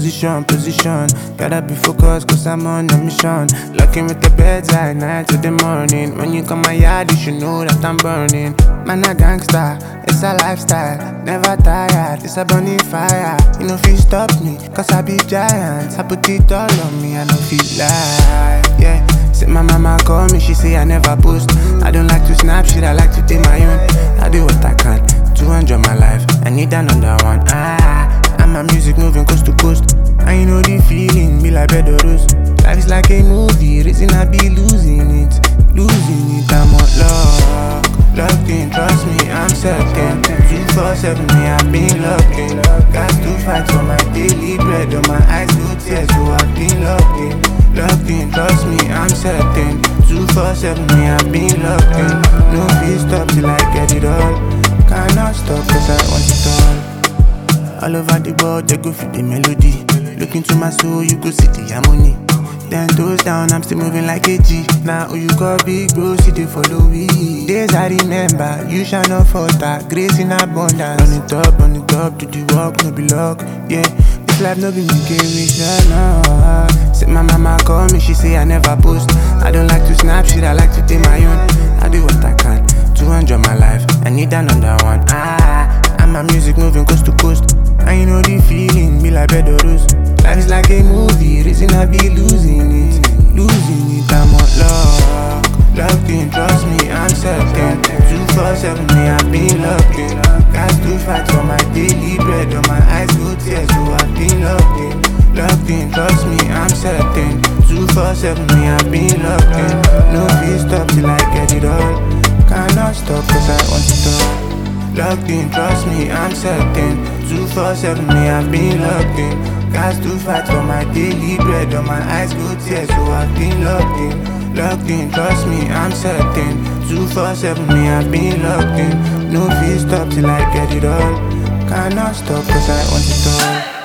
position. Gotta be focused cause I'm on a mission. Locking with the beds at night to the morning. When you come my yard, you should know that I'm burning. Man a gangster, it's a lifestyle. Never tired, it's a burning fire. You know if you stop me, cause I be giant. I put it all on me, I know feel like, yeah. Say my mama call me, she say I never post. I don't like to snap shit, I like to take my own. I do what I can to enjoy my life. I need another one. And my music moving coast to coast. And you know the feeling, be like bed or rose. Life is like a movie, reason I be losing it. I'm on locked in, trust me, I'm certain. 247, me, I've been locked in. Got to fight for my daily bread. On my eyes, no tears, so I've been locked in. Locked in, trust me, I'm certain. 247, me, I've been locked in. No feel stop till I get it all. Cannot stop cause I want it all. All over the world, they go feel the melody. Look into my soul, you go see the harmony. 10 toes down, I'm still moving like a G. Now you got big bro, see they follow me. Days I remember, you shall not falter. Grace in abundance. Run it up, do the work, no be luck. Yeah, this life no be me, no. Say my mama call me, she say I never post. I don't like to snap shit, I like to take my own. I do what I can to enjoy my life. I need another one. And my music moving coast to coast. And you know the feeling, be like bed or rose. Life is like a movie, reason I be losing it. I'm on locked in, trust me, I'm certain. 247, me, I've been locked in. Got to fight for my daily bread. On my eyes, no tears, so I've been locked in. Locked in, trust me, I'm certain. 247, me, I've been locked in. No feel stop till I get it all. Cannot stop cause I want it all. Locked in, trust me, I'm certain. 247, me, I've been locked in. Got to fight for my daily bread. On my eyes, go tears, so I've been locked in. Locked in, trust me, I'm certain. 247, me, I've been locked in. No feel stop till I get it all. Cannot stop cause I want it all.